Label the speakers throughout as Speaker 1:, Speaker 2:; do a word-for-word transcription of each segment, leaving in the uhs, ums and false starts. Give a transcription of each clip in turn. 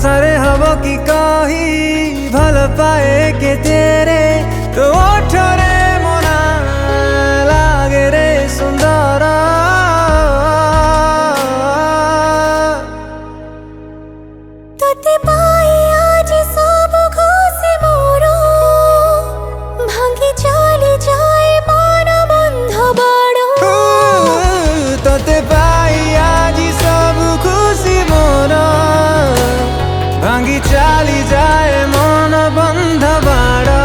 Speaker 1: ଶେଷରେ ହବ କି କହି ଭଲ ପାଏ କେ ତେରେ ତୋ ଓଠରେ ମୋ ନାଁ ଲାଗେ ରେ ସୁନ୍ଦର
Speaker 2: ତୋତେ ପାଇ ଆଜି ସବୁ ଖୁସି ମୋର ଭାଙ୍ଗି ଚାଲି ଯାଏ ମନ ବନ୍ଧ ବାଡ଼
Speaker 1: ତୋତେ ପାଇ ଆଜି ସବୁ ଖୁସି ମୋର ଭାଙ୍ଗି ଚାଲି ଯାଏ ମନ ବନ୍ଧ ବାଡ଼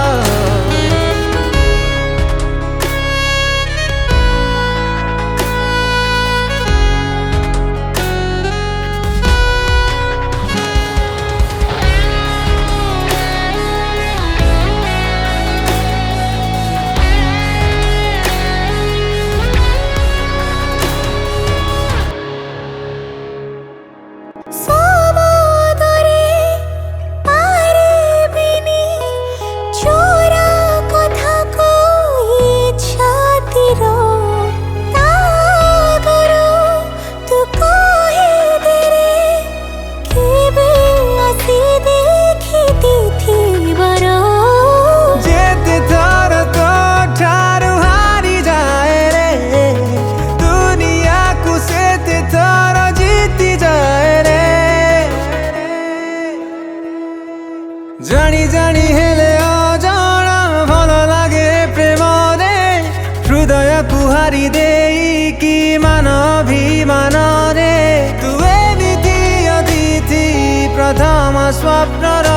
Speaker 1: ଜାଣି ଜାଣି ହେଲେ ଅଜଣା ଭଲ ଲାଗେ ପ୍ରେମରେ ହୃଦୟକୁ ହାରି ଦେଇକି ମାନ ଅଭିମାନରେ ତୁ ଏମିତି ଅତିଥି ପ୍ରଥମ ସ୍ୱପ୍ନର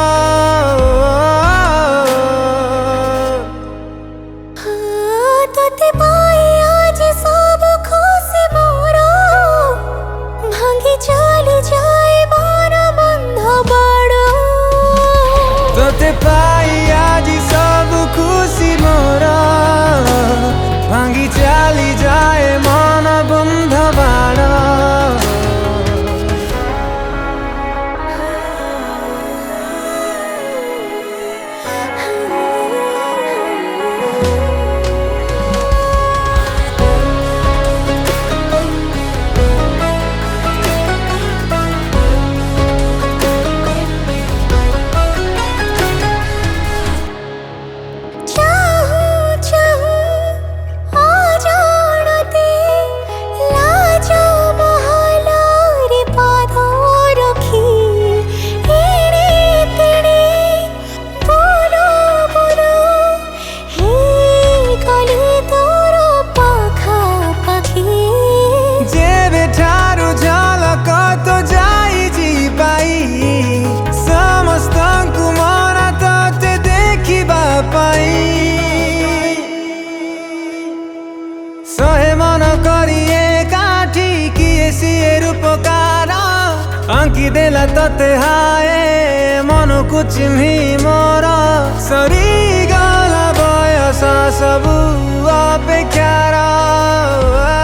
Speaker 2: ତୋତେ ପାଇ ଆଜି ସବୁ ଖୁସି ମୋର ଭାଙ୍ଗି ଚାଲି ଯାଏ ମନ ବନ୍ଧ ବାଡ଼
Speaker 1: ତୋତେ ପାଇ ଆଜି ସବୁ ଖୁସି ମୋର ଭାଙ୍ଗି ଚାଲି ଯାଏ ମନ ବନ୍ଧ ବାଡ଼ सहे मन करिए काठी किए सिए रूपकार आंकी देला तते हाए मन को चिन्ही मोर सरी गला बयस सबु अपेक्षार